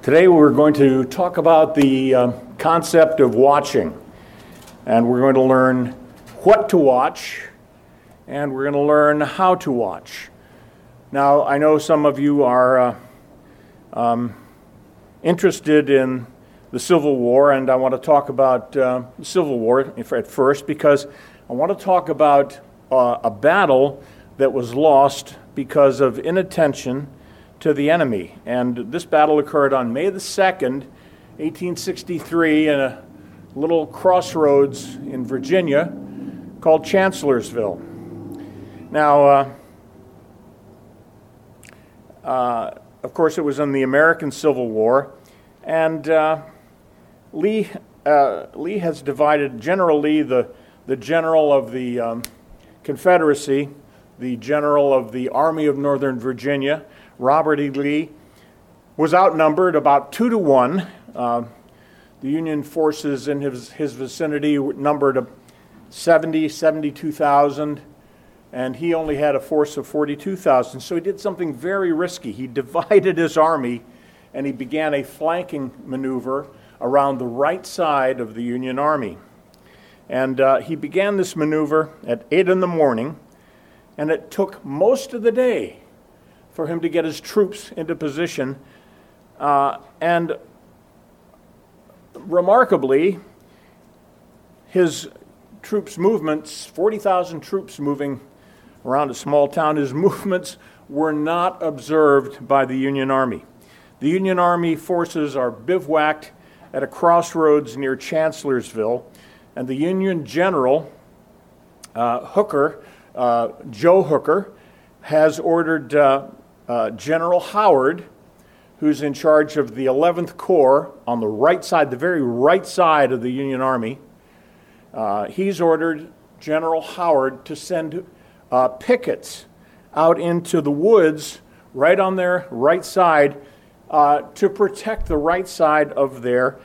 Today we're going to talk about the concept of watching, and we're going to learn what to watch, and we're going to learn how to watch. Now, I know some of you are interested in the Civil War, and I want to talk about the Civil War at first because I want to talk about a battle that was lost because of inattention to the enemy. And this battle occurred on May the 2nd, 1863, in a little crossroads in Virginia called Chancellorsville. Now, of course, it was in the American Civil War, and Lee has divided, General Lee, the general of the Confederacy, the general of the Army of Northern Virginia, Robert E. Lee, was outnumbered about 2-1. The Union forces in his vicinity numbered 72,000, and he only had a force of 42,000. So he did something very risky. He divided his army, and he began a flanking maneuver around the right side of the Union Army. And he began this maneuver at 8 in the morning, and it took most of the day for him to get his troops into position. And remarkably, his troops' movements, 40,000 troops moving around a small town, his movements were not observed by the Union Army. The Union Army forces are bivouacked at a crossroads near Chancellorsville, and the Union general, Hooker, Joe Hooker, has ordered General Howard, who's in charge of the 11th Corps on the right side, the very right side of the Union Army. He's ordered General Howard to send pickets out into the woods right on their right side to protect the right side of their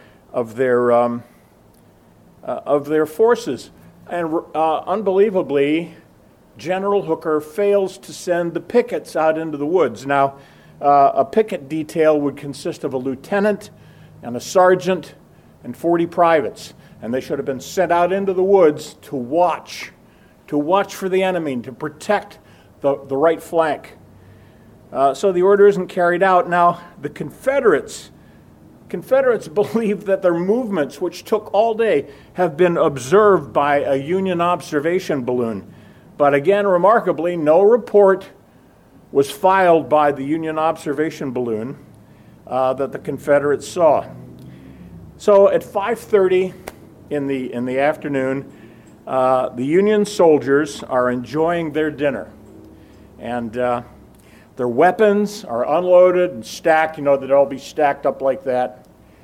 forces. And unbelievably, General Hooker fails to send the pickets out into the woods. Now, a picket detail would consist of a lieutenant and a sergeant and 40 privates, and they should have been sent out into the woods to watch for the enemy, to protect the right flank. So the order isn't carried out. Now, the Confederates believe that their movements, which took all day, have been observed by a Union observation balloon. But again, remarkably, no report was filed by the Union observation balloon that the Confederates saw. So at 5:30 in the afternoon, the Union soldiers are enjoying their dinner. And their weapons are unloaded and stacked. You know, they'd all be stacked up like that.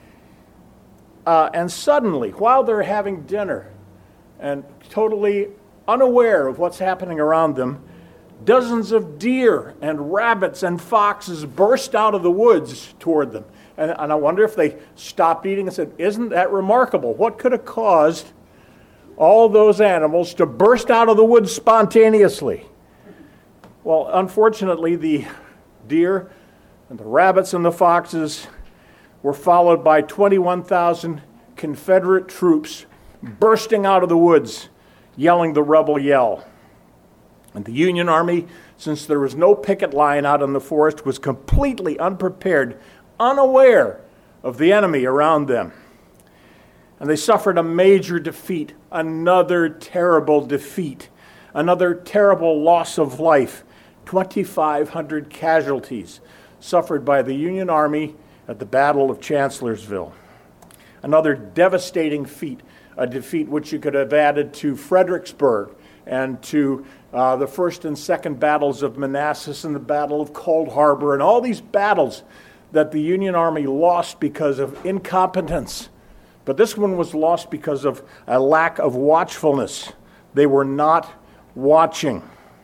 And suddenly, while they're having dinner and totally unaware of what's happening around them, dozens of deer and rabbits and foxes burst out of the woods toward them. And I wonder if they stopped eating and said, "Isn't that remarkable? What could have caused all those animals to burst out of the woods spontaneously?" Well, unfortunately, the deer and the rabbits and the foxes were followed by 21,000 Confederate troops bursting out of the woods, yelling the rebel yell. And the Union Army, since there was no picket line out in the forest, was completely unprepared, unaware of the enemy around them. And they suffered a major defeat, another terrible defeat, another terrible loss of life, 2,500 casualties suffered by the Union Army at the Battle of Chancellorsville. Another devastating defeat, a defeat which you could have added to Fredericksburg and to the first and second battles of Manassas and the Battle of Cold Harbor and all these battles that the Union Army lost because of incompetence. But this one was lost because of a lack of watchfulness. They were not watching.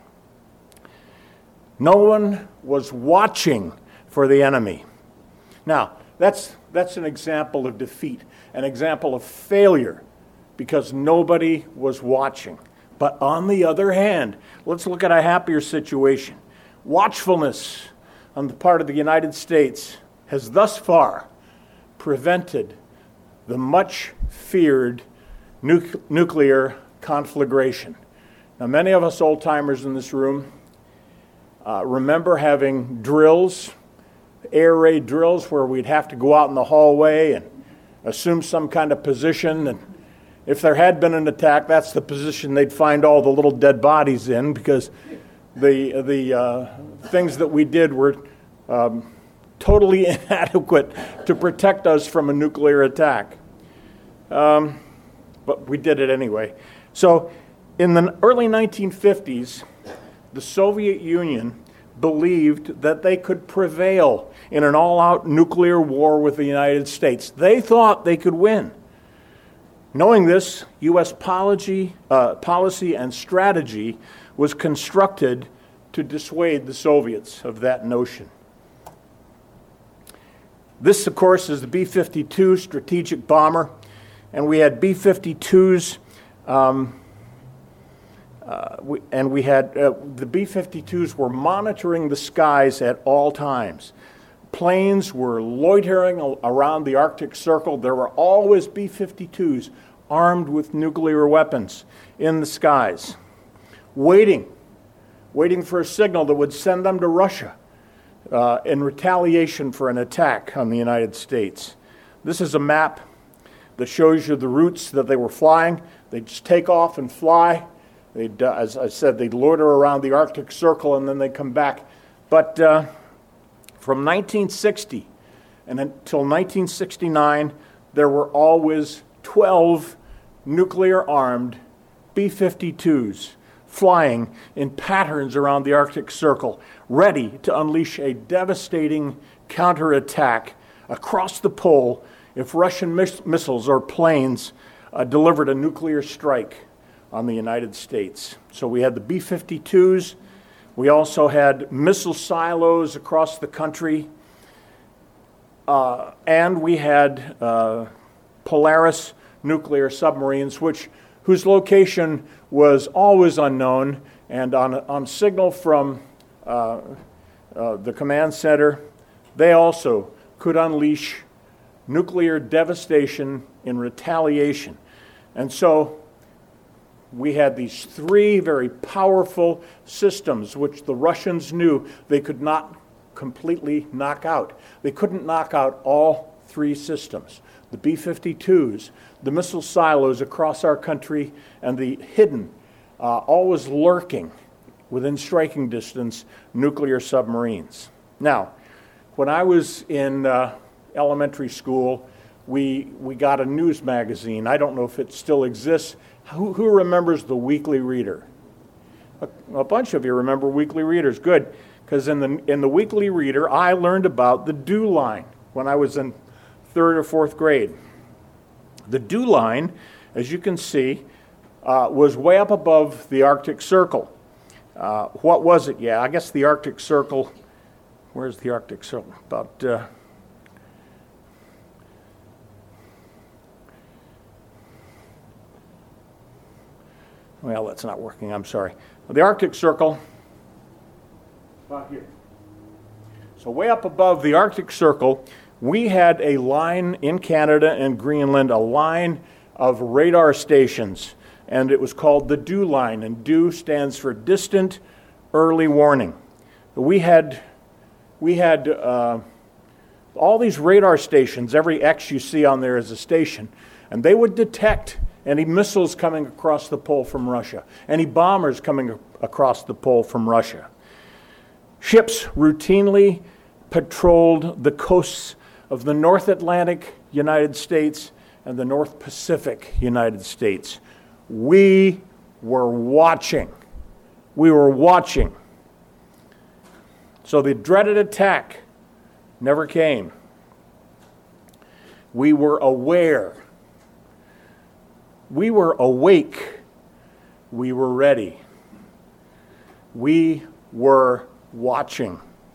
No one was watching for the enemy. Now, that's an example of defeat, an example of failure, because nobody was watching. But on the other hand, let's look at a happier situation. Watchfulness on the part of the United States has thus far prevented the much feared nuclear conflagration. Now, many of us old-timers in this room remember having drills, air raid drills, where we'd have to go out in the hallway and assume some kind of position. And if there had been an attack, that's the position they'd find all the little dead bodies in, because the things that we did were totally inadequate to protect us from a nuclear attack. But we did it anyway. So in the early 1950s, the Soviet Union believed that they could prevail in an all-out nuclear war with the United States. They thought they could win. Knowing this, U.S. policy and strategy was constructed to dissuade the Soviets of that notion. This, of course, is the B-52 strategic bomber, and we had B-52s, the B-52s were monitoring the skies at all times. Planes were loitering around the Arctic Circle. There were always B-52s armed with nuclear weapons in the skies, waiting for a signal that would send them to Russia in retaliation for an attack on the United States. This is a map that shows you the routes that they were flying. They'd just take off and fly. As I said, they'd loiter around the Arctic Circle and then they'd come back. But from 1960 and until 1969, there were always 12 nuclear-armed B-52s flying in patterns around the Arctic Circle, ready to unleash a devastating counterattack across the pole if Russian missiles or planes delivered a nuclear strike on the United States. So we had the B-52s. We also had missile silos across the country. And we had Polaris nuclear submarines, whose location was always unknown. And on signal from the command center, they also could unleash nuclear devastation in retaliation. And so we had these three very powerful systems which the Russians knew they could not completely knock out. They couldn't knock out all three systems: the B-52s, the missile silos across our country, and the hidden, always lurking within striking distance, nuclear submarines. Now, when I was in elementary school, we got a news magazine. I don't know if it still exists. Who remembers the Weekly Reader? A bunch of you remember Weekly Readers. Good, because in the Weekly Reader, I learned about the dew line when I was in 3rd or 4th grade. The dew line, as you can see, was way up above the Arctic Circle. What was it? Yeah, I guess the Arctic Circle. Where's the Arctic Circle? About well, that's not working. I'm sorry. The Arctic Circle, about here. So way up above the Arctic Circle, we had a line in Canada and Greenland, a line of radar stations, and it was called the DEW line, and DEW stands for Distant Early Warning. We had all these radar stations. Every X you see on there is a station, and they would detect any missiles coming across the pole from Russia, any bombers coming across the pole from Russia. Ships routinely patrolled the coasts of the North Atlantic United States and the North Pacific United States. We were watching. We were watching. So the dreaded attack never came. We were aware. We were awake. We were ready. We were watching.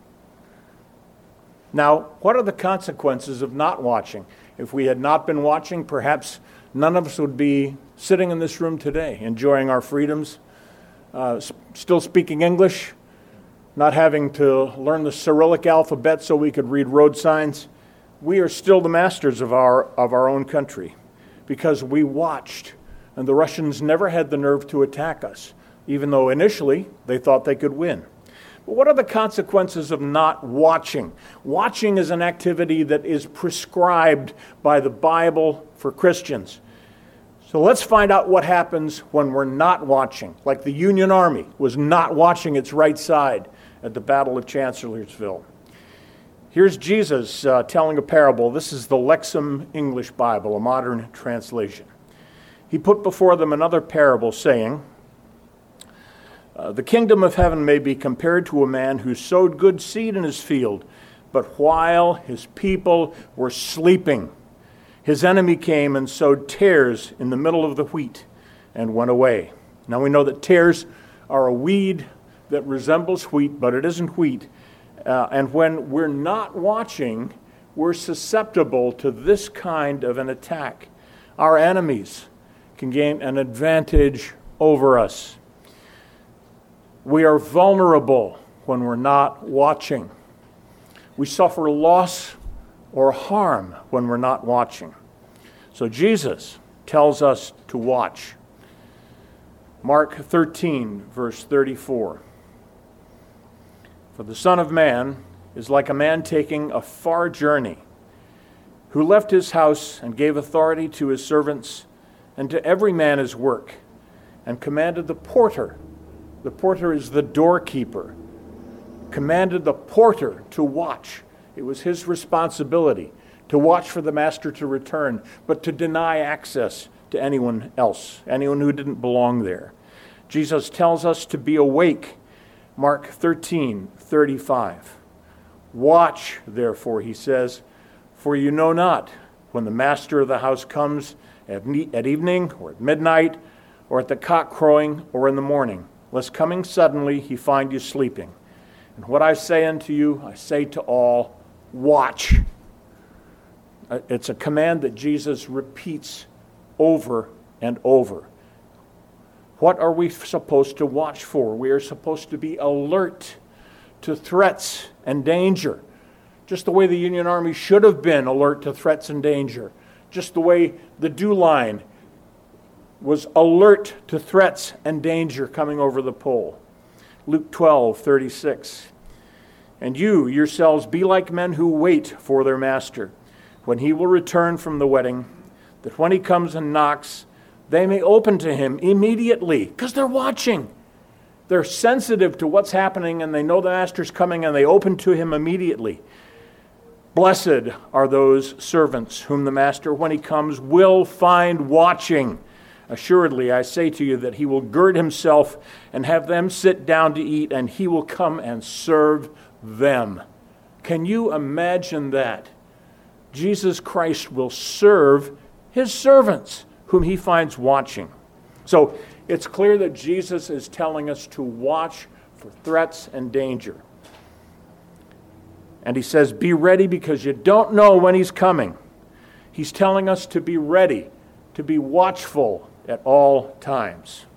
Now, what are the consequences of not watching? If we had not been watching, perhaps none of us would be sitting in this room today, enjoying our freedoms, still speaking English, not having to learn the Cyrillic alphabet so we could read road signs. we are still the masters of our own country because we watched, and the Russians never had the nerve to attack us, even though initially they thought they could win. But what are the consequences of not watching? Watching is an activity that is prescribed by the Bible for Christians. So let's find out what happens when we're not watching, like the Union Army was not watching its right side at the Battle of Chancellorsville. Here's Jesus telling a parable. This is the Lexham English Bible, a modern translation. He put before them another parable, saying, the kingdom of heaven may be compared to a man who sowed good seed in his field, but while his people were sleeping, his enemy came and sowed tares in the middle of the wheat and went away. Now we know that tares are a weed that resembles wheat, but it isn't wheat. And when we're not watching, we're susceptible to this kind of an attack. Our enemies can gain an advantage over us. We are vulnerable when we're not watching. We suffer loss or harm when we're not watching. So Jesus tells us to watch. Mark 13, verse 34. For the Son of Man is like a man taking a far journey, who left his house and gave authority to his servants and to every man his work, and commanded the porter is the doorkeeper, commanded the porter to watch. It was his responsibility to watch for the master to return, but to deny access to anyone else, anyone who didn't belong there. Jesus tells us to be awake. Mark 13:35. Watch, therefore, he says, for you know not when the master of the house comes at evening or at midnight or at the cock crowing or in the morning, lest coming suddenly he find you sleeping. And what I say unto you, I say to all, watch. It's a command that Jesus repeats over and over. What are we supposed to watch for? We are supposed to be alert to threats and danger, just the way the Union Army should have been alert to threats and danger, just the way the Dew Line was alert to threats and danger coming over the pole. Luke 12:36. And you yourselves be like men who wait for their master, when he will return from the wedding, that when he comes and knocks, they may open to him immediately, because they're watching. They're sensitive to what's happening, and they know the master's coming, and they open to him immediately. Blessed are those servants whom the master, when he comes, will find watching. Assuredly, I say to you that he will gird himself and have them sit down to eat, and he will come and serve them. Can you imagine that? Jesus Christ will serve his servants, whom he finds watching. So it's clear that Jesus is telling us to watch for threats and danger. And he says, be ready because you don't know when he's coming. He's telling us to be ready, to be watchful at all times.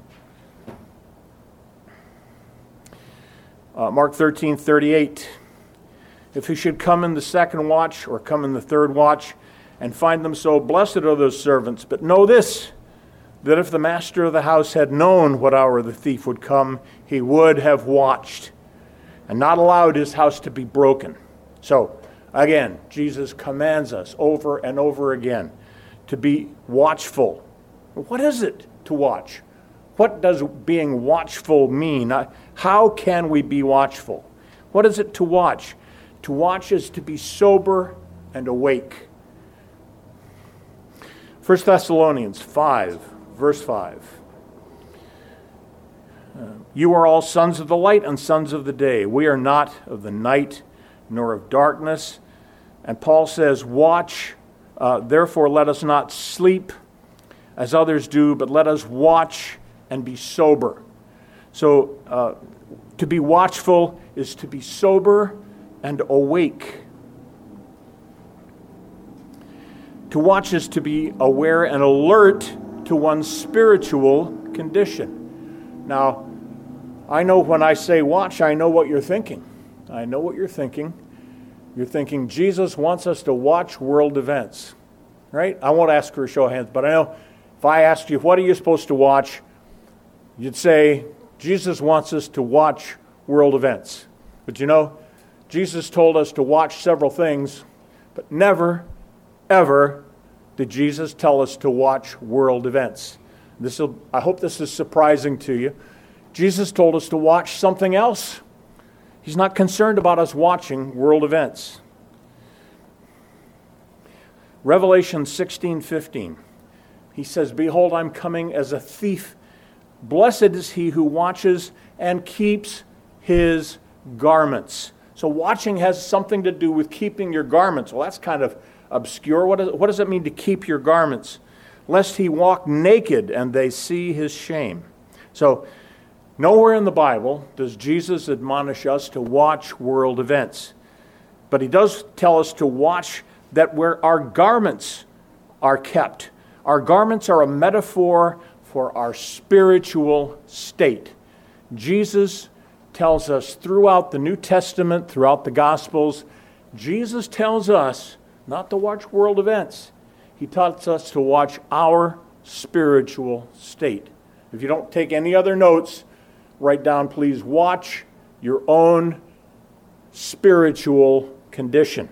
Mark 13:38. If he should come in the second watch or come in the third watch and find them so, blessed are those servants. But know this, that if the master of the house had known what hour the thief would come, he would have watched and not allowed his house to be broken. So, again, Jesus commands us over and over again to be watchful. What is it to watch? What does being watchful mean? How can we be watchful? What is it to watch? To watch is to be sober and awake. 1 Thessalonians 5, verse 5. You are all sons of the light and sons of the day. We are not of the night nor of darkness. And Paul says, watch, therefore let us not sleep as others do, but let us watch and be sober. So to be watchful is to be sober and awake. To watch is to be aware and alert to one's spiritual condition. Now, I know when I say watch, I know what you're thinking. I know what you're thinking. You're thinking, Jesus wants us to watch world events, right? I won't ask for a show of hands, but I know if I asked you, what are you supposed to watch? You'd say, Jesus wants us to watch world events. But you know, Jesus told us to watch several things, but never, ever did Jesus tell us to watch world events. I hope this is surprising to you. Jesus told us to watch something else. He's not concerned about us watching world events. Revelation 16:15. He says, "Behold, I'm coming as a thief. Blessed is he who watches and keeps his garments." So watching has something to do with keeping your garments. Well, that's kind of obscure. What does it mean to keep your garments? Lest he walk naked and they see his shame. So nowhere in the Bible does Jesus admonish us to watch world events. But he does tell us to watch that where our garments are kept. Our garments are a metaphor for our spiritual state. Jesus tells us throughout the New Testament, throughout the Gospels, Jesus tells us not to watch world events. He tells us to watch our spiritual state. If you don't take any other notes, write down, please, watch your own spiritual condition.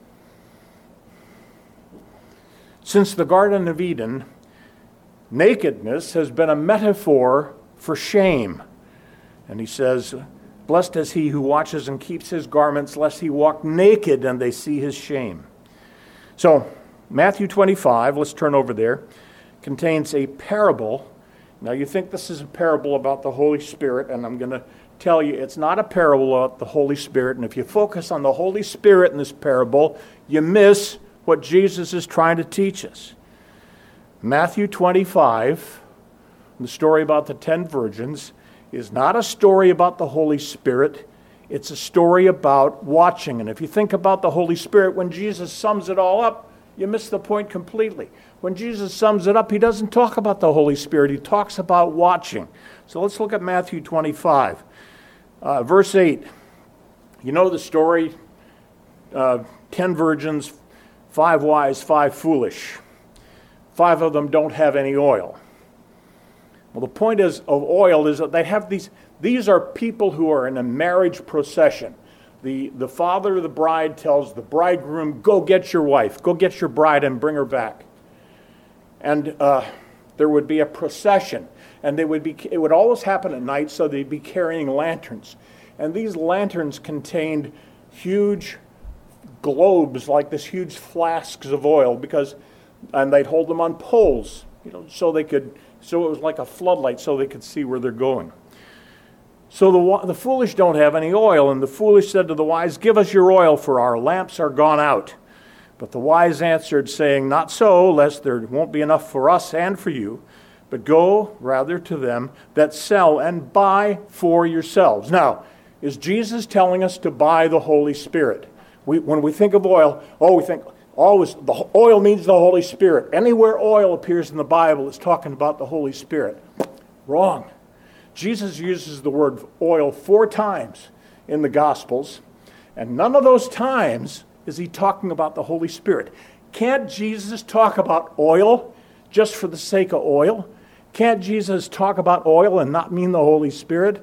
Since the Garden of Eden, nakedness has been a metaphor for shame. And he says, "Blessed is he who watches and keeps his garments, lest he walk naked and they see his shame." So, Matthew 25, let's turn over there, contains a parable. Now, you think this is a parable about the Holy Spirit, and I'm going to tell you it's not a parable about the Holy Spirit. And if you focus on the Holy Spirit in this parable, you miss what Jesus is trying to teach us. Matthew 25, the story about the 10 virgins, is not a story about the Holy Spirit. It's a story about watching. And if you think about the Holy Spirit, when Jesus sums it all up, you miss the point completely. When Jesus sums it up, he doesn't talk about the Holy Spirit. He talks about watching. So let's look at Matthew 25. Verse 8. You know the story. 10 virgins, 5 wise, 5 foolish. 5 of them don't have any oil. Well, the point of oil is that they have these are people who are in a marriage procession. The father of the bride tells the bridegroom, "Go get your wife, go get your bride and bring her back." And there would be a procession, and it would always happen at night, so they'd be carrying lanterns. And these lanterns contained huge globes, like this huge flasks of oil, and they'd hold them on poles, so it was like a floodlight, so they could see where they're going. So the foolish don't have any oil, and the foolish said to the wise, "Give us your oil, for our lamps are gone out." But the wise answered, saying, "Not so, lest there won't be enough for us and for you, but go rather to them that sell and buy for yourselves." Now, is Jesus telling us to buy the Holy Spirit? When we think of oil, we think always the oil means the Holy Spirit. Anywhere oil appears in the Bible, it's talking about the Holy Spirit. Wrong. Jesus uses the word oil 4 times in the Gospels, and none of those times is he talking about the Holy Spirit. Can't Jesus talk about oil just for the sake of oil? Can't Jesus talk about oil and not mean the Holy Spirit?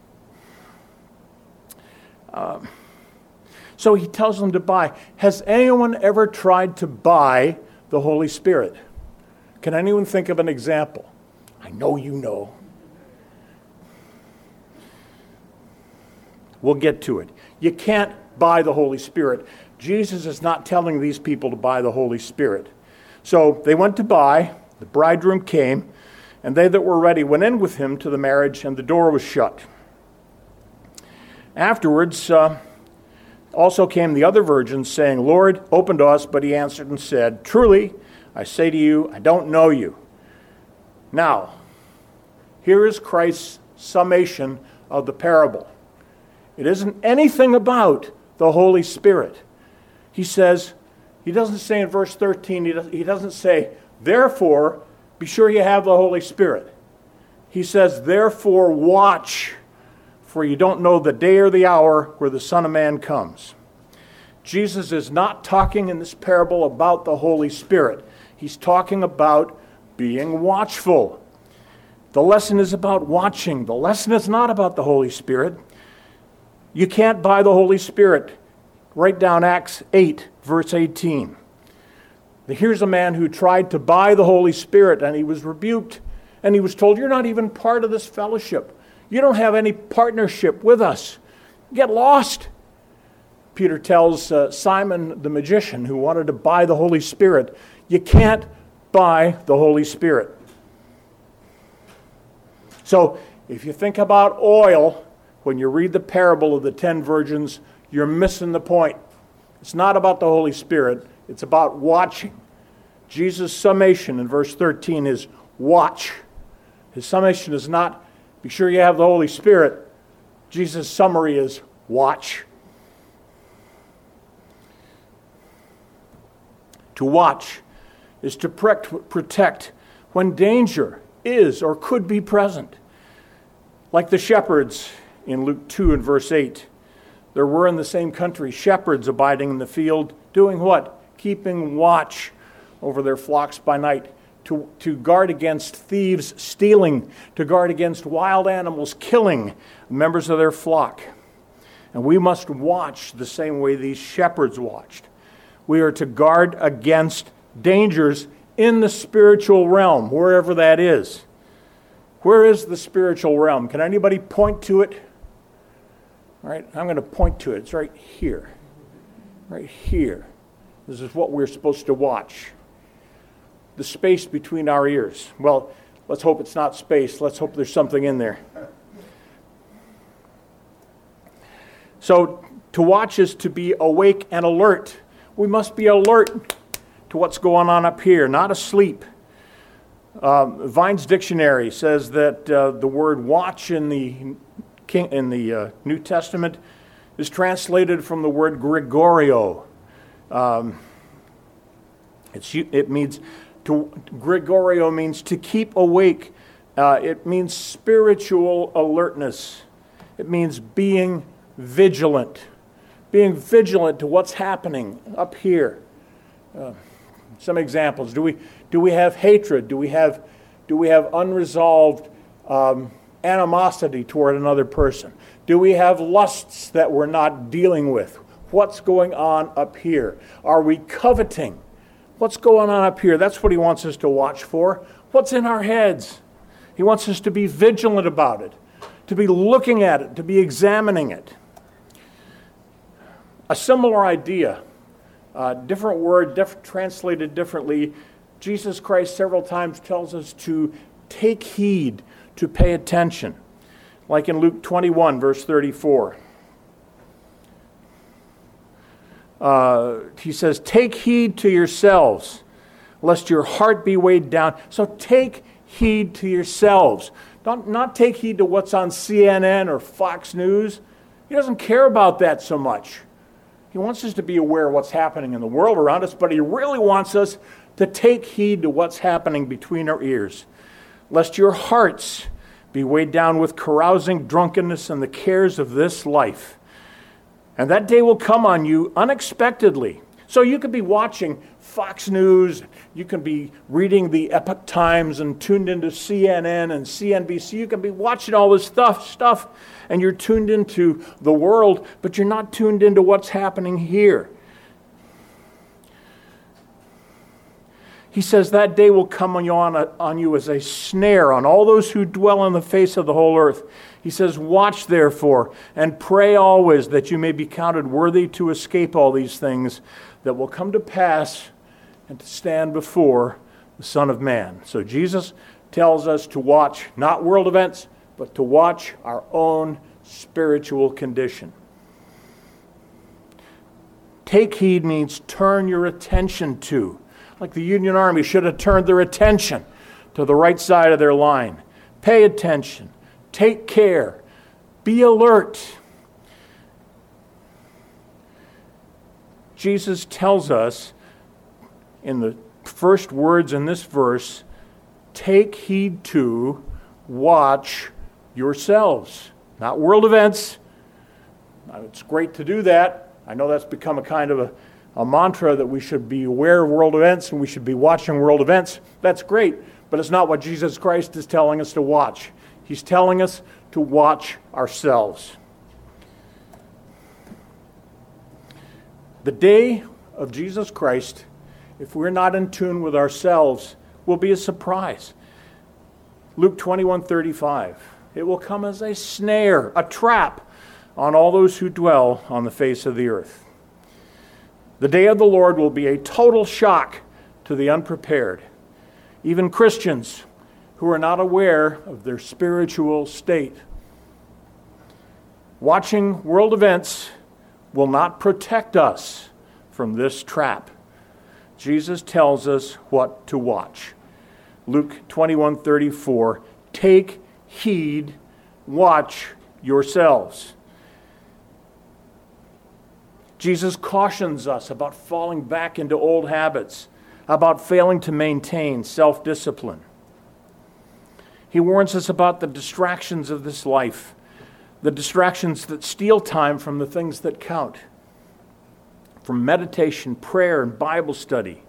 So he tells them to buy. Has anyone ever tried to buy the Holy Spirit? Can anyone think of an example? I know you know. We'll get to it. You can't buy the Holy Spirit. Jesus is not telling these people to buy the Holy Spirit. So they went to buy. The bridegroom came, and they that were ready went in with him to the marriage, and the door was shut. Afterwards, also came the other virgins, saying, "Lord, open to us." But he answered and said, "Truly, I say to you, I don't know you." Now, here is Christ's summation of the parable. It isn't anything about the Holy Spirit. He says, he doesn't say in verse 13, he doesn't say, "Therefore, be sure you have the Holy Spirit." He says, "Therefore, watch, for you don't know the day or the hour where the Son of Man comes." Jesus is not talking in this parable about the Holy Spirit. He's talking about being watchful. The lesson is about watching. The lesson is not about the Holy Spirit. You can't buy the Holy Spirit. Write down Acts 8, verse 18. Here's a man who tried to buy the Holy Spirit, and he was rebuked, and he was told, you're not even part of this fellowship. You don't have any partnership with us. Get lost. Peter tells Simon the magician who wanted to buy the Holy Spirit, you can't buy the Holy Spirit. So if you think about oil, when you read the parable of the 10 virgins, you're missing the point. It's not about the Holy Spirit. It's about watching. Jesus' summation in verse 13 is watch. His summation is not be sure you have the Holy Spirit. Jesus' summary is watch. To watch is to protect when danger is or could be present. Like the shepherds in Luke 2 and verse 8. There were in the same country shepherds abiding in the field, doing what? Keeping watch over their flocks by night, to guard against thieves stealing, to guard against wild animals killing members of their flock. And we must watch the same way these shepherds watched. We are to guard against dangers in the spiritual realm, wherever that is. Where is the spiritual realm? Can anybody point to it? All right, I'm going to point to it. It's right here. Right here. This is what we're supposed to watch. The space between our ears. Well, let's hope it's not space. Let's hope there's something in there. So, to watch is to be awake and alert. We must be alert to what's going on up here, not asleep. Vine's dictionary says that the word watch in the New Testament is translated from the word Gregorio. Gregorio means to keep awake. It means spiritual alertness. It means being vigilant. Being vigilant to what's happening up here. Some examples. Do we have hatred? Do we have unresolved animosity toward another person? Do we have lusts that we're not dealing with? What's going on up here? Are we coveting? What's going on up here? That's what he wants us to watch for. What's in our heads? He wants us to be vigilant about it, to be looking at it, to be examining it. A similar idea, different word, translated differently. Jesus Christ several times tells us to take heed, to pay attention. Like in Luke 21, verse 34. He says, take heed to yourselves, lest your heart be weighed down. So take heed to yourselves. Not take heed to what's on CNN or Fox News. He doesn't care about that so much. He wants us to be aware of what's happening in the world around us, but he really wants us to take heed to what's happening between our ears, lest your hearts be weighed down with carousing, drunkenness, and the cares of this life. And that day will come on you unexpectedly. So you could be watching Fox News, you can be reading the Epoch Times and tuned into CNN and CNBC. You can be watching all this stuff, and you're tuned into the world, but you're not tuned into what's happening here. He says that day will come on you as a snare on all those who dwell on the face of the whole earth. He says, watch therefore and pray always that you may be counted worthy to escape all these things that will come to pass and to stand before the Son of Man. So Jesus tells us to watch not world events, but to watch our own spiritual condition. Take heed means turn your attention to. Like the Union Army should have turned their attention to the right side of their line. Pay attention. Take care. Be alert. Jesus tells us in the first words in this verse, take heed to, watch yourselves. Not world events. It's great to do that. I know that's become a kind of a mantra that we should be aware of world events and we should be watching world events. That's great, but it's not what Jesus Christ is telling us to watch. He's telling us to watch ourselves. The day of Jesus Christ, if we're not in tune with ourselves, will be a surprise. Luke 21:35. It will come as a snare, a trap on all those who dwell on the face of the earth. The day of the Lord will be a total shock to the unprepared. Even Christians who are not aware of their spiritual state. Watching world events will not protect us from this trap. Jesus tells us what to watch. Luke 21:34, take heed, watch yourselves. Jesus cautions us about falling back into old habits, about failing to maintain self-discipline. He warns us about the distractions of this life, the distractions that steal time from the things that count, from meditation, prayer, and Bible study.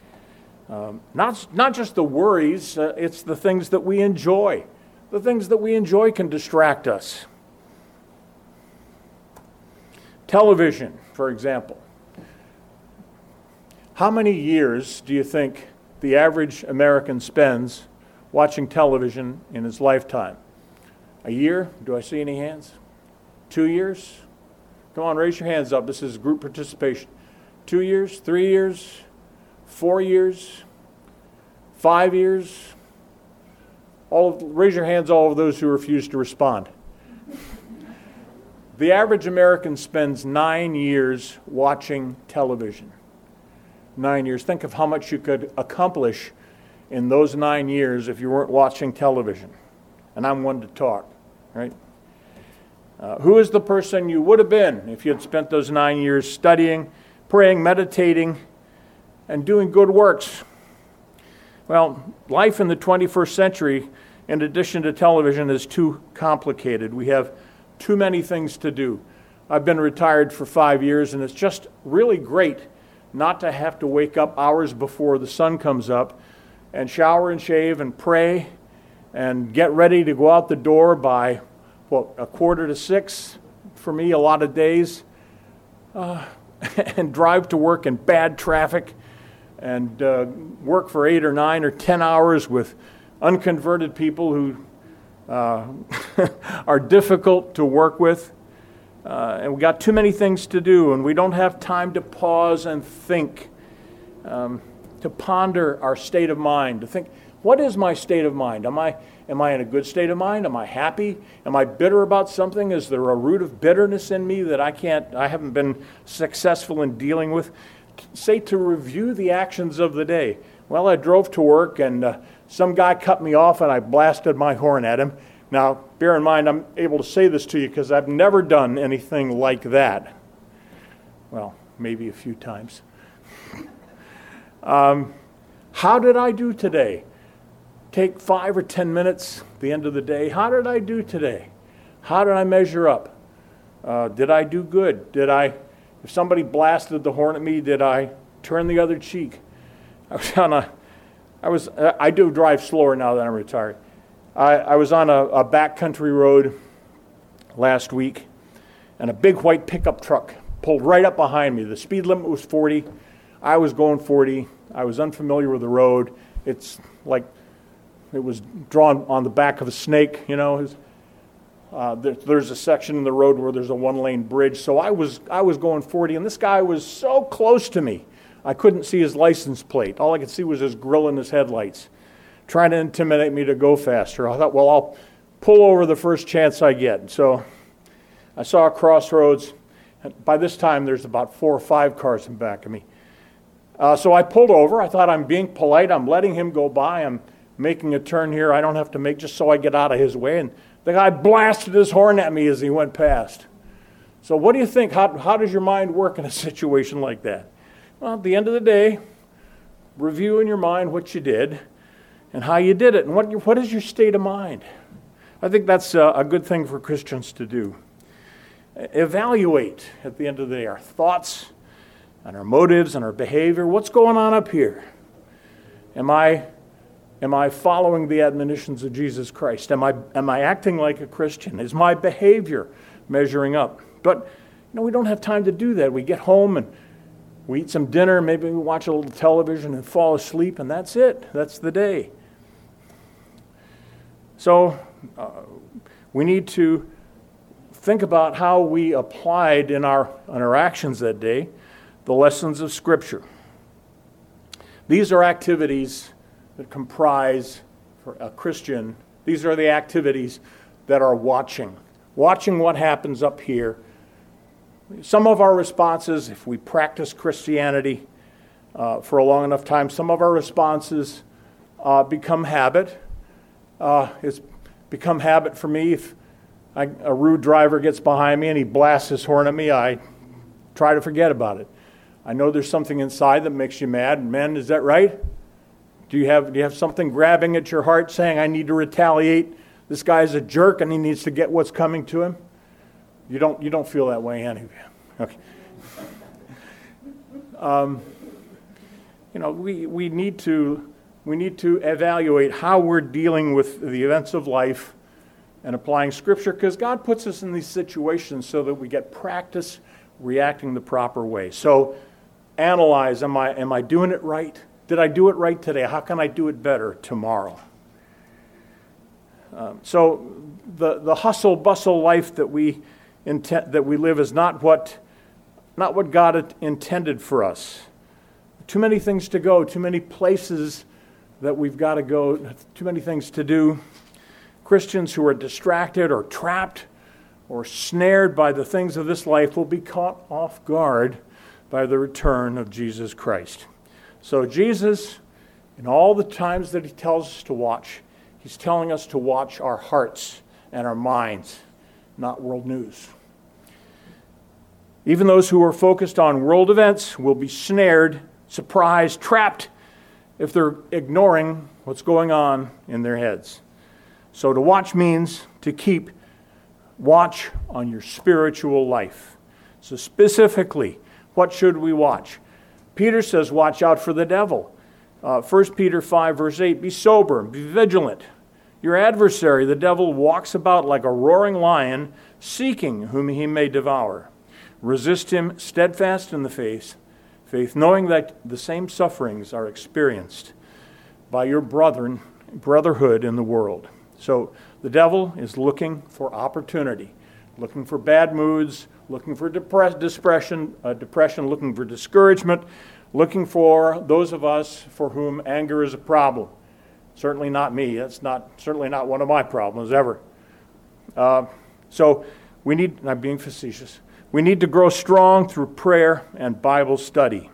Not just the worries, it's the things that we enjoy. The things that we enjoy can distract us. Television, for example. How many years do you think the average American spends watching television in his lifetime? A year? Do I see any hands? 2 years? Come on, raise your hands up. This is group participation. 2 years? 3 years? 4 years? 5 years? Raise your hands, all of those who refuse to respond. The average American spends 9 years watching television. 9 years. Think of how much you could accomplish in those 9 years if you weren't watching television. And I'm one to talk, right? Who is the person you would have been if you had spent those 9 years studying, praying, meditating, and doing good works? Well, life in the 21st century, in addition to television, is too complicated. We have too many things to do. I've been retired for 5 years, and it's just really great not to have to wake up hours before the sun comes up and shower and shave and pray and get ready to go out the door by, 5:45 for me a lot of days, and drive to work in bad traffic and work for 8 or 9 or 10 hours with unconverted people who are difficult to work with. And we got too many things to do, and we don't have time to pause and think, to ponder our state of mind, to think, what is my state of mind? Am I in a good state of mind? Am I happy? Am I bitter about something? Is there a root of bitterness in me that I haven't been successful in dealing with? Say, to review the actions of the day. Well, I drove to work and some guy cut me off and I blasted my horn at him. Now, bear in mind, I'm able to say this to you because I've never done anything like that. Well, maybe a few times. How did I do today? Take 5 or 10 minutes at the end of the day. How did I do today? How did I measure up? Did I do good? If somebody blasted the horn at me, did I turn the other cheek? I do drive slower now that I'm retired. I was on a backcountry road last week, and a big white pickup truck pulled right up behind me. The speed limit was 40. I was going 40. I was unfamiliar with the road. It's like it was drawn on the back of a snake, you know. There's a section in the road where there's a one-lane bridge. So I was going 40, and this guy was so close to me, I couldn't see his license plate. All I could see was his grill and his headlights, trying to intimidate me to go faster. I thought, well, I'll pull over the first chance I get. So I saw a crossroads. By this time, there's about 4 or 5 cars in back of me. So I pulled over. I thought, I'm being polite. I'm letting him go by. I'm making a turn here I don't have to make just so I get out of his way. And the guy blasted his horn at me as he went past. So what do you think? How does your mind work in a situation like that? Well, at the end of the day, review in your mind what you did and how you did it. And what is your state of mind? I think that's a good thing for Christians to do. evaluate at the end of the day our thoughts and our motives and our behavior. What's going on up here? Am I following the admonitions of Jesus Christ? Am I acting like a Christian? Is my behavior measuring up? But we don't have time to do that. We get home and we eat some dinner, maybe we watch a little television and fall asleep, and that's it. That's the day. So we need to think about how we applied in our actions that day the lessons of Scripture. These are activities that comprise, for a Christian, these are the activities that are watching what happens up here. Some of our responses, if we practice Christianity for a long enough time, some of our responses become habit. It's become habit for me. If a rude driver gets behind me and he blasts his horn at me, I try to forget about it. I know there's something inside that makes you mad. Men, is that right? Do you have something grabbing at your heart saying, I need to retaliate? This guy's a jerk and he needs to get what's coming to him? You don't feel that way, any of you. Okay. We need to evaluate how we're dealing with the events of life and applying Scripture, because God puts us in these situations so that we get practice reacting the proper way. So analyze, am I doing it right? Did I do it right today? How can I do it better tomorrow? So the hustle bustle life that we live is not what God intended for us. Too many things to go, too many places that we've got to go, too many things to do. Christians who are distracted or trapped or snared by the things of this life will be caught off guard by the return of Jesus Christ. So Jesus, in all the times that he tells us to watch, he's telling us to watch our hearts and our minds, not world news. Even those who are focused on world events will be snared, surprised, trapped if they're ignoring what's going on in their heads. So to watch means to keep watch on your spiritual life. So specifically, what should we watch? Peter says, watch out for the devil. 1 Peter 5, verse 8, be sober, be vigilant. Your adversary, the devil, walks about like a roaring lion, seeking whom he may devour. Resist him steadfast in the faith, knowing that the same sufferings are experienced by your brotherhood in the world. So the devil is looking for opportunity, looking for bad moods, looking for depression, looking for discouragement, looking for those of us for whom anger is a problem. Certainly not me. That's certainly not one of my problems ever. So we need, and I'm being facetious, we need to grow strong through prayer and Bible study.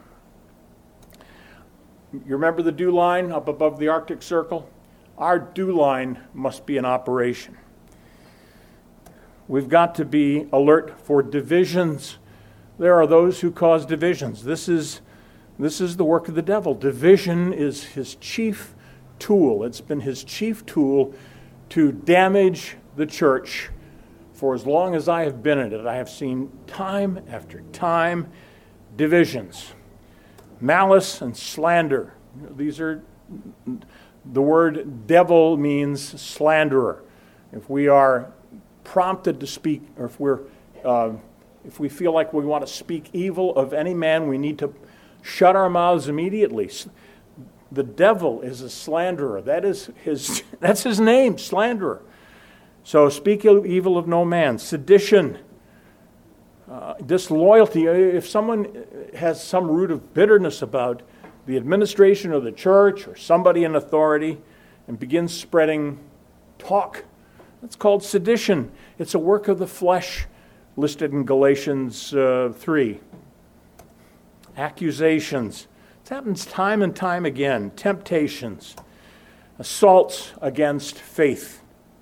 You remember the dew line up above the Arctic Circle? Our dew line must be in operation. We've got to be alert for divisions. There are those who cause divisions. This is the work of the devil. Division is his chief tool. It's been his chief tool to damage the church. For as long as I have been in it, I have seen time after time divisions, malice and slander. These are, the word devil means slanderer. If we are prompted to speak, or if we feel like we want to speak evil of any man, we need to shut our mouths immediately. The devil is a slanderer. That's his name, slanderer. So speak evil of no man. Sedition, disloyalty. If someone has some root of bitterness about the administration of the church or somebody in authority and begins spreading talk, that's called sedition. It's a work of the flesh listed in Galatians 3. Accusations. It happens time and time again. Temptations. Assaults against faith.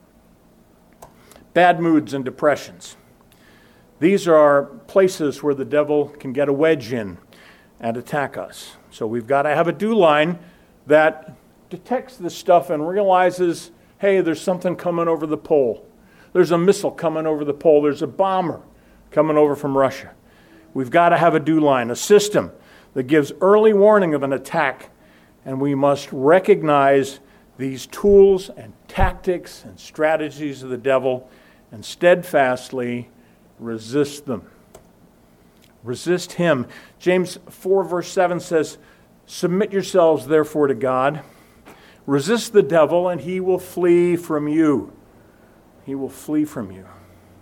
Bad moods and depressions. These are places where the devil can get a wedge in and attack us. So we've got to have a dew line that detects this stuff and realizes, hey, there's something coming over the pole. There's a missile coming over the pole. There's a bomber coming over from Russia. We've got to have a dew line, a system that gives early warning of an attack, and we must recognize these tools and tactics and strategies of the devil and steadfastly resist them. Resist him. James 4 verse 7 says, "Submit yourselves therefore to God. Resist the devil and he will flee from you." He will flee from you.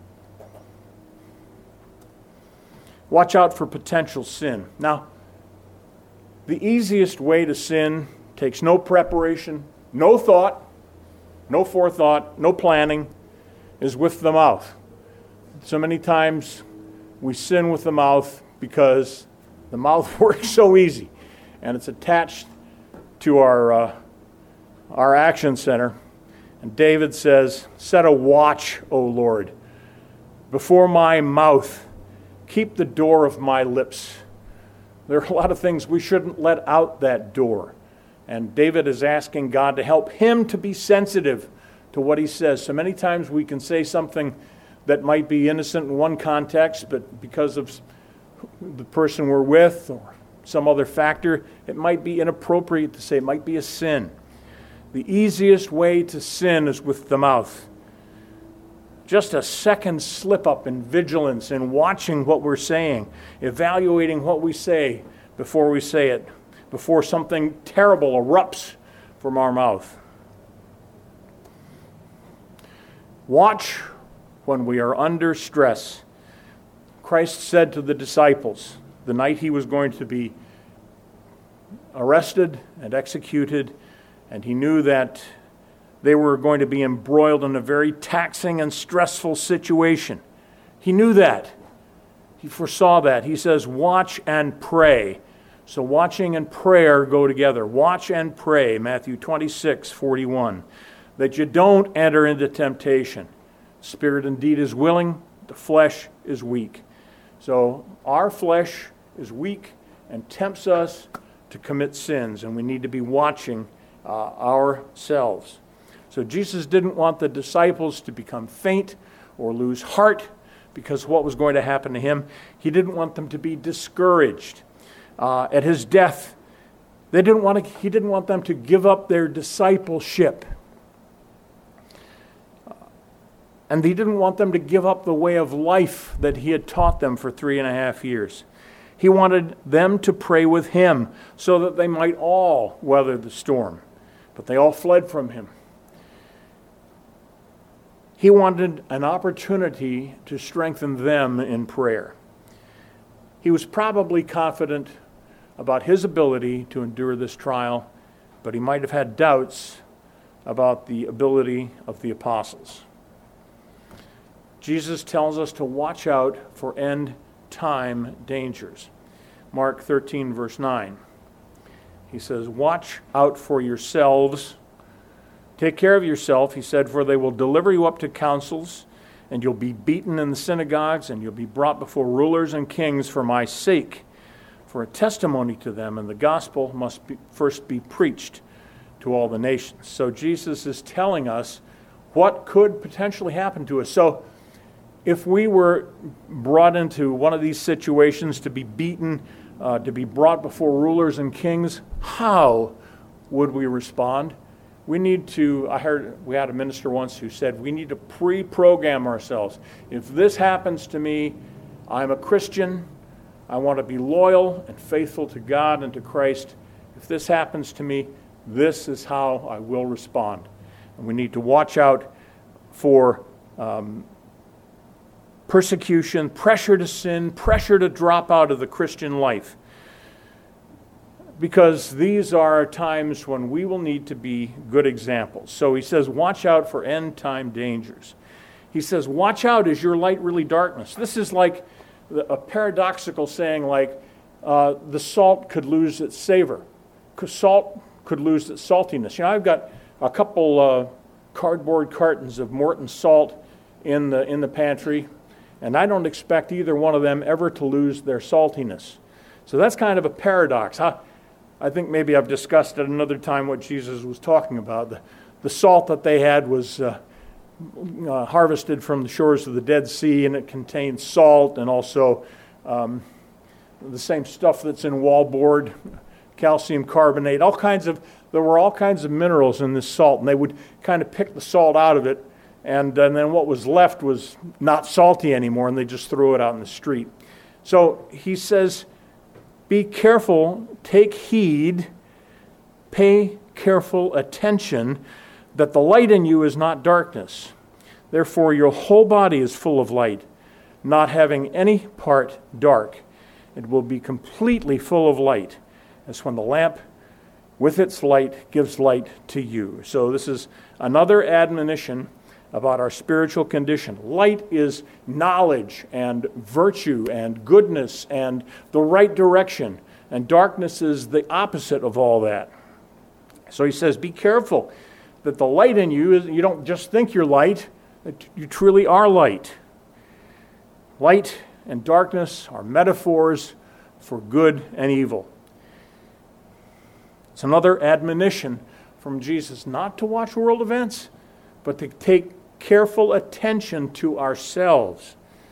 Watch out for potential sin. Now, the easiest way to sin takes no preparation, no thought, no forethought, no planning, is with the mouth. So many times we sin with the mouth because the mouth works so easy, and it's attached to our action center. And David says, "Set a watch, O Lord, before my mouth. Keep the door of my lips." There are a lot of things we shouldn't let out that door. And David is asking God to help him to be sensitive to what he says. So many times we can say something that might be innocent in one context, but because of the person we're with or some other factor, it might be inappropriate to say. It might be a sin. The easiest way to sin is with the mouth. Just a second slip up in vigilance in watching what we're saying, evaluating what we say before we say it, before something terrible erupts from our mouth. Watch when we are under stress. Christ said to the disciples the night he was going to be arrested and executed, and he knew that they were going to be embroiled in a very taxing and stressful situation. He knew that. He foresaw that. He says, watch and pray. So watching and prayer go together. Watch and pray, Matthew 26:41, that you don't enter into temptation. Spirit indeed is willing, the flesh is weak. So our flesh is weak and tempts us to commit sins, and we need to be watching ourselves. So Jesus didn't want the disciples to become faint or lose heart because of what was going to happen to him. He didn't want them to be discouraged. At his death, he didn't want them to give up their discipleship. And he didn't want them to give up the way of life that he had taught them for 3.5 years. He wanted them to pray with him so that they might all weather the storm. But they all fled from him. He wanted an opportunity to strengthen them in prayer. He was probably confident about his ability to endure this trial, but he might have had doubts about the ability of the apostles. Jesus tells us to watch out for end-time dangers. Mark 13, verse 9. He says, "Watch out for yourselves. Take care of yourself," he said, "for they will deliver you up to councils, and you'll be beaten in the synagogues, and you'll be brought before rulers and kings for my sake, for a testimony to them, and the gospel must first be preached to all the nations." So Jesus is telling us what could potentially happen to us. So if we were brought into one of these situations to be beaten, to be brought before rulers and kings, how would we respond? We had a minister once who said, we need to pre-program ourselves. If this happens to me, I'm a Christian. I want to be loyal and faithful to God and to Christ. If this happens to me, this is how I will respond. And we need to watch out for persecution, pressure to sin, pressure to drop out of the Christian life. Because these are times when we will need to be good examples. So he says, watch out for end-time dangers. He says, watch out, is your light really darkness? This is like a paradoxical saying, like the salt could lose its savor. Salt could lose its saltiness. You know, I've got a couple cardboard cartons of Morton salt in the pantry, and I don't expect either one of them ever to lose their saltiness. So that's kind of a paradox. I think maybe I've discussed at another time what Jesus was talking about. The salt that they had was harvested from the shores of the Dead Sea, and it contains salt and also the same stuff that's in wallboard, calcium carbonate, there were all kinds of minerals in this salt, and they would kind of pick the salt out of it, and then what was left was not salty anymore, and they just threw it out in the street. So he says, be careful, take heed, pay careful attention that the light in you is not darkness. Therefore, your whole body is full of light, not having any part dark. It will be completely full of light, as when the lamp with its light gives light to you. So this is another admonition about our spiritual condition. Light is knowledge and virtue and goodness and the right direction, and darkness is the opposite of all that. So he says, be careful that the light in you don't just think you're light, that you truly are light. Light and darkness are metaphors for good and evil. It's another admonition from Jesus not to watch world events, but to take careful attention to ourselves.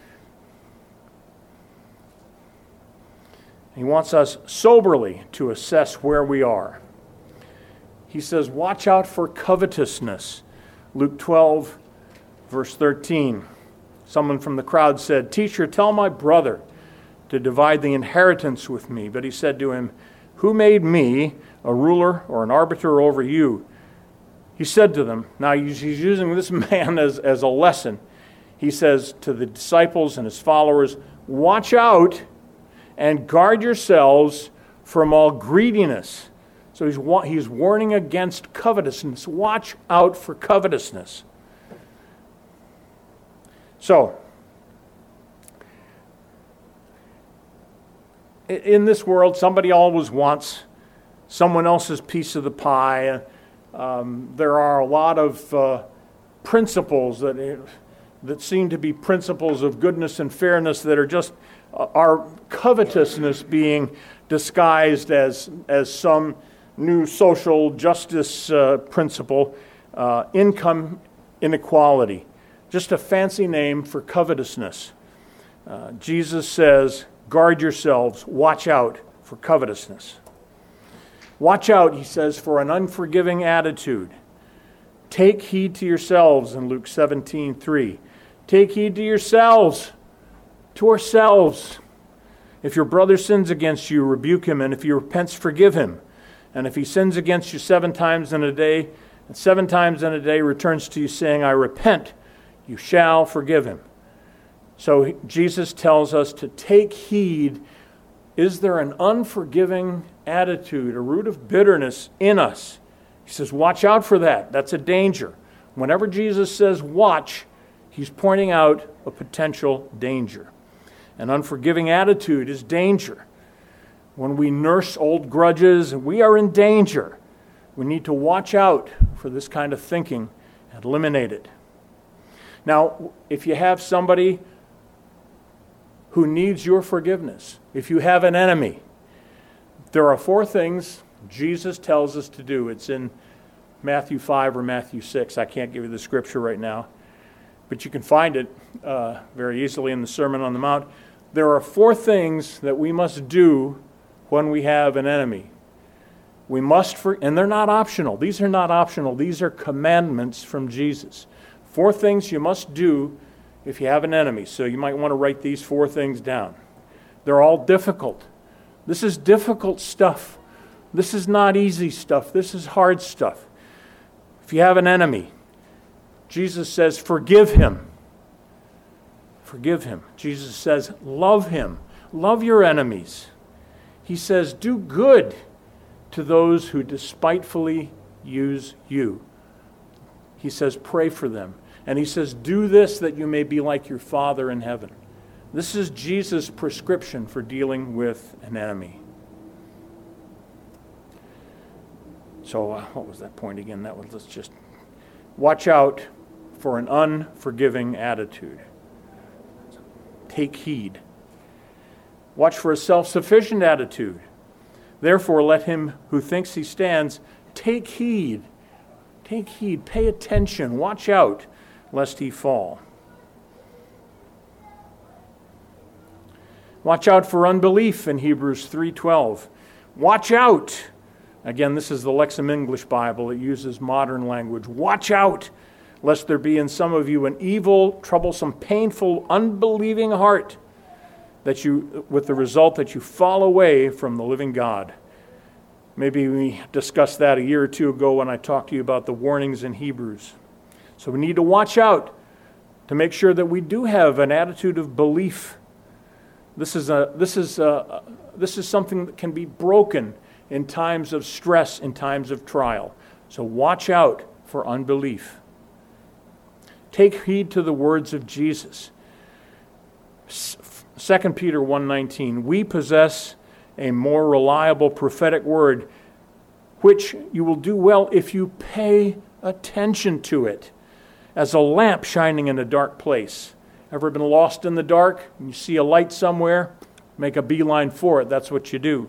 He wants us soberly to assess where we are. He says, watch out for covetousness. Luke 12, verse 13. Someone from the crowd said, Teacher, tell my brother to divide the inheritance with me. But he said to him, who made me a ruler or an arbiter over you? He said to them, now he's using this man as a lesson. He says to the disciples and his followers, watch out and guard yourselves from all greediness. So he's warning against covetousness. Watch out for covetousness. So, in this world, somebody always wants someone else's piece of the pie. There are a lot of principles that seem to be principles of goodness and fairness that are just our covetousness being disguised as some new social justice principle, income inequality. Just a fancy name for covetousness. Jesus says, guard yourselves, watch out for covetousness. Watch out, he says, for an unforgiving attitude. Take heed to yourselves in Luke 17:3. Take heed to yourselves, to ourselves. If your brother sins against you, rebuke him, and if he repents, forgive him. And if he sins against you 7 times in a day, and 7 times in a day returns to you saying, I repent, you shall forgive him. So Jesus tells us to take heed. Is there an unforgiving attitude, a root of bitterness in us? He says, watch out for that. That's a danger. Whenever Jesus says watch, he's pointing out a potential danger. An unforgiving attitude is danger. When we nurse old grudges, we are in danger. We need to watch out for this kind of thinking and eliminate it. Now, if you have somebody who needs your forgiveness, if you have an enemy, there are 4 things Jesus tells us to do. It's in Matthew 5 or Matthew 6. I can't give you the scripture right now, but you can find it very easily in the Sermon on the Mount. There are 4 things that we must do when we have an enemy. We must, and they're not optional. These are not optional. These are commandments from Jesus. 4 things you must do if you have an enemy. So you might want to write these 4 things down. They're all difficult. This is difficult stuff. This is not easy stuff. This is hard stuff. If you have an enemy, Jesus says, forgive him. Forgive him. Jesus says, love him. Love your enemies. He says, do good to those who despitefully use you. He says, pray for them. And he says, do this that you may be like your Father in heaven. This is Jesus' prescription for dealing with an enemy. So what was that point again? Let's just watch out for an unforgiving attitude. Take heed. Watch for a self-sufficient attitude. Therefore, let him who thinks he stands take heed. Take heed. Pay attention. Watch out lest he fall. Watch out for unbelief in Hebrews 3:12. Watch out. Again, this is the Lexham English Bible. It uses modern language. Watch out, lest there be in some of you an evil, troublesome, painful, unbelieving heart, with the result that you fall away from the living God. Maybe we discussed that a year or two ago when I talked to you about the warnings in Hebrews. So we need to watch out to make sure that we do have an attitude of belief. This is something that can be broken in times of stress, in times of trial. So watch out for unbelief. Take heed to the words of Jesus. 2 Peter 1:19, we possess a more reliable prophetic word, which you will do well if you pay attention to it, as a lamp shining in a dark place. Ever been lost in the dark? You see a light somewhere, make a beeline for it. That's what you do.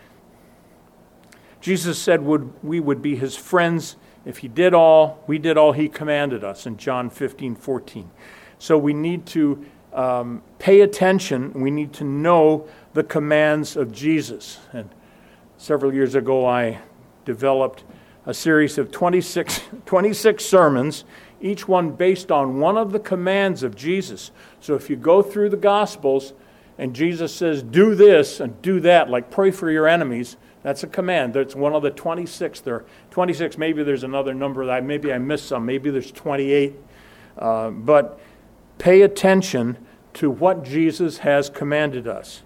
Jesus said we would be his friends if we did all he commanded us in John 15:14. So we need to pay attention. We need to know the commands of Jesus. And several years ago, I developed a series of 26 sermons, each one based on one of the commands of Jesus. So if you go through the Gospels and Jesus says, do this and do that, like pray for your enemies, that's a command. That's one of the 26. There are 26. Maybe there's another number that maybe I missed some. Maybe there's 28. But pay attention to what Jesus has commanded us.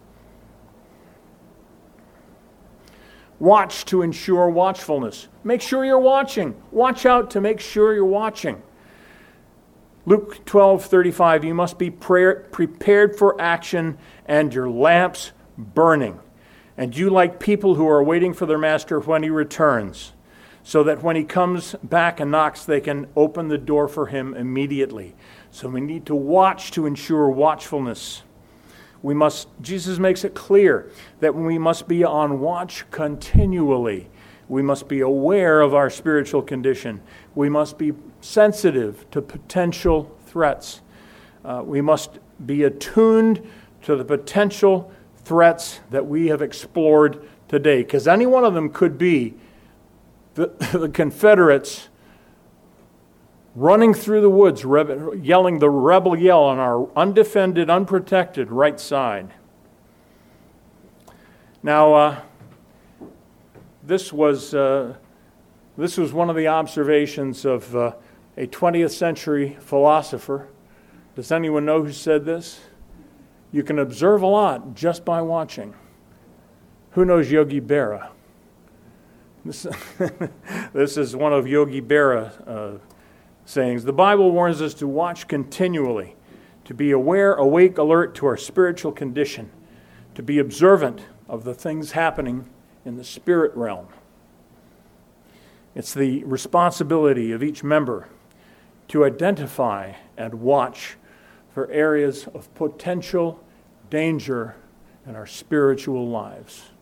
Watch to ensure watchfulness. Make sure you're watching. Watch out to make sure you're watching. Luke 12:35, you must be prepared for action and your lamps burning. And you like people who are waiting for their master when he returns, so that when he comes back and knocks, they can open the door for him immediately. So we need to watch to ensure watchfulness. Jesus makes it clear that we must be on watch continually. We must be aware of our spiritual condition. We must be sensitive to potential threats. We must be attuned to the potential threats that we have explored today, because any one of them could be the Confederates running through the woods, yelling the rebel yell on our undefended, unprotected right side. Now, this was one of the observations of a 20th century philosopher. Does anyone know who said this? You can observe a lot just by watching. Who knows Yogi Berra? This is one of Yogi Berra sayings. The Bible warns us to watch continually, to be aware, awake, alert to our spiritual condition, to be observant of the things happening in the spirit realm. It's the responsibility of each member to identify and watch for areas of potential danger in our spiritual lives.